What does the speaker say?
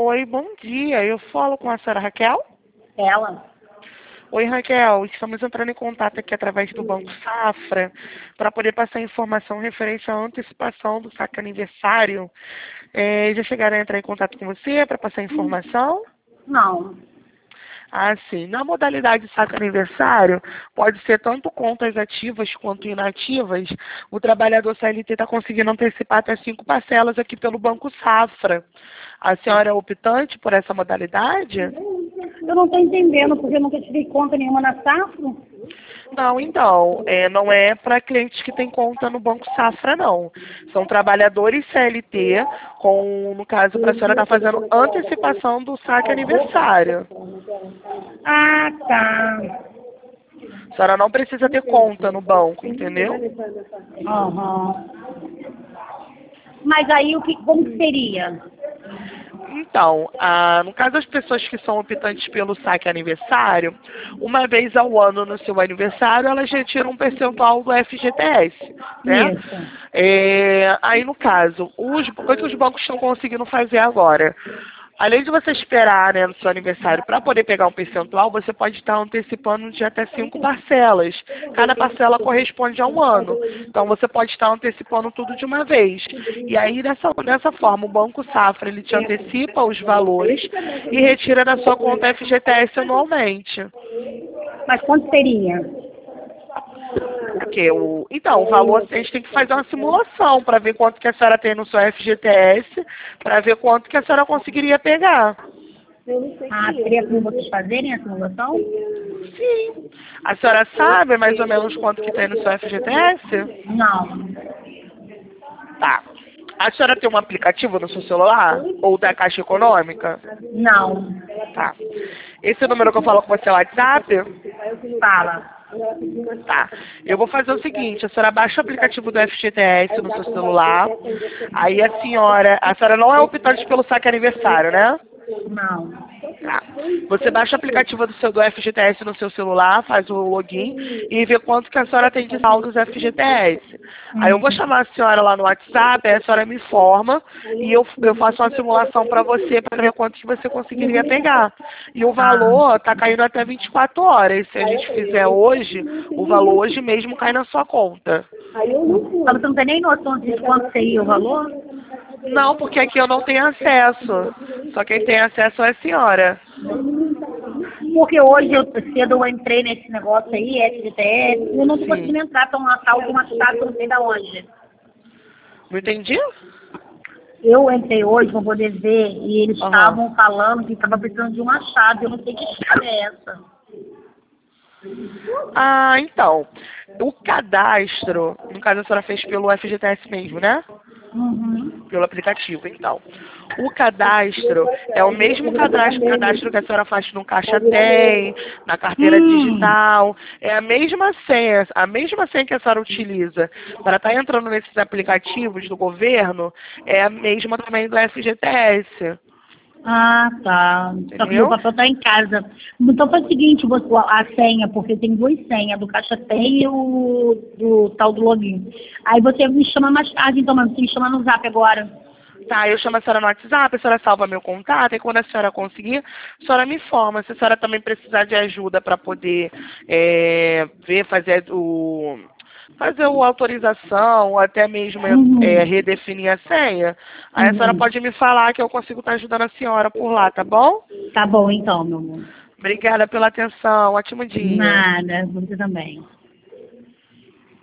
Oi, bom dia. Eu falo com a senhora Raquel? Ela? Oi, Raquel. Estamos entrando em contato aqui através do Banco Safra para poder passar informação referente à antecipação do saque aniversário. Já chegaram a entrar em contato com você para passar informação? Não. Ah, sim. Na modalidade saque aniversário, pode ser tanto contas ativas quanto inativas. O trabalhador CLT está conseguindo antecipar até 5 parcelas aqui pelo Banco Safra. A senhora é optante por essa modalidade? Eu não estou entendendo, porque eu nunca tive conta nenhuma na Safra. Não, então, não é para clientes que têm conta no Banco Safra, não. São trabalhadores CLT, no caso, para a senhora estar fazendo antecipação do saque aniversário. Ah, tá. A senhora não precisa ter conta no banco, entendeu? Aham. Mas aí, como que seria? Então, no caso das pessoas que são optantes pelo saque aniversário, uma vez ao ano no seu aniversário, elas retiram um percentual do FGTS, né? Isso. Aí, no caso, o que os bancos estão conseguindo fazer agora? Além de você esperar, né, no seu aniversário para poder pegar um percentual, você pode estar antecipando de até 5 parcelas. Cada parcela corresponde a um ano. Então, você pode estar antecipando tudo de uma vez. E aí, dessa forma, o Banco Safra ele te antecipa os valores e retira da sua conta FGTS anualmente. Mas quanto seria? Porque o valor a gente tem que fazer uma simulação para ver quanto que a senhora tem no seu FGTS, para ver quanto que a senhora conseguiria pegar. Ah, teria como vocês fazerem a simulação? Sim. A senhora sabe mais ou menos quanto que tem no seu FGTS? Não. Tá. A senhora tem um aplicativo no seu celular? Ou da Caixa Econômica? Não. Tá. Esse número que eu falo com você é o WhatsApp? Fala. Tá. Eu vou fazer o seguinte, a senhora baixa o aplicativo do FGTS no seu celular. Aí a senhora não é optante pelo saque aniversário, né? Não. Tá. Você baixa o aplicativo do FGTS no seu celular, faz o login e vê quanto que a senhora tem de saldo dos FGTS. Aí eu vou chamar a senhora lá no WhatsApp, aí a senhora me informa e eu faço uma simulação para você para ver quanto que você conseguiria pegar. E o valor está caindo até 24 horas. Se a gente fizer hoje, o valor hoje mesmo cai na sua conta. Mas você não tem nem noção de quanto seria o valor? Não, porque aqui eu não tenho acesso. Só quem tem acesso é a senhora. Porque hoje cedo eu entrei nesse negócio aí, FGTS, eu não tô Sim. conseguindo entrar, estão automatizado, eu não sei da onde. Não entendi? Eu entrei hoje para poder ver e eles Aham. estavam falando que estava precisando de uma chave, eu não sei que chave é essa. Ah, então. O cadastro, no caso a senhora fez pelo FGTS mesmo, né? Uhum. Pelo aplicativo, então. O cadastro é o mesmo cadastro que a senhora faz no Caixa Tem, na carteira digital. É a mesma senha que a senhora utiliza para estar entrando nesses aplicativos do governo, é a mesma também do FGTS. Ah, tá. Só que meu Entendeu? papel tá em casa. Então faz o seguinte, a senha, porque tem duas senhas, do Caixa Tem e o do tal do login. Aí você me chama mais tarde, então, mas você me chama no Zap agora. Tá, eu chamo a senhora no WhatsApp, a senhora salva meu contato, e quando a senhora conseguir, a senhora me informa. Se a senhora também precisar de ajuda para poder fazer a autorização, ou até mesmo redefinir a senha, aí a senhora pode me falar que eu consigo estar ajudando a senhora por lá, tá bom? Tá bom, então, meu amor. Obrigada pela atenção, ótimo dia. Nada, você também.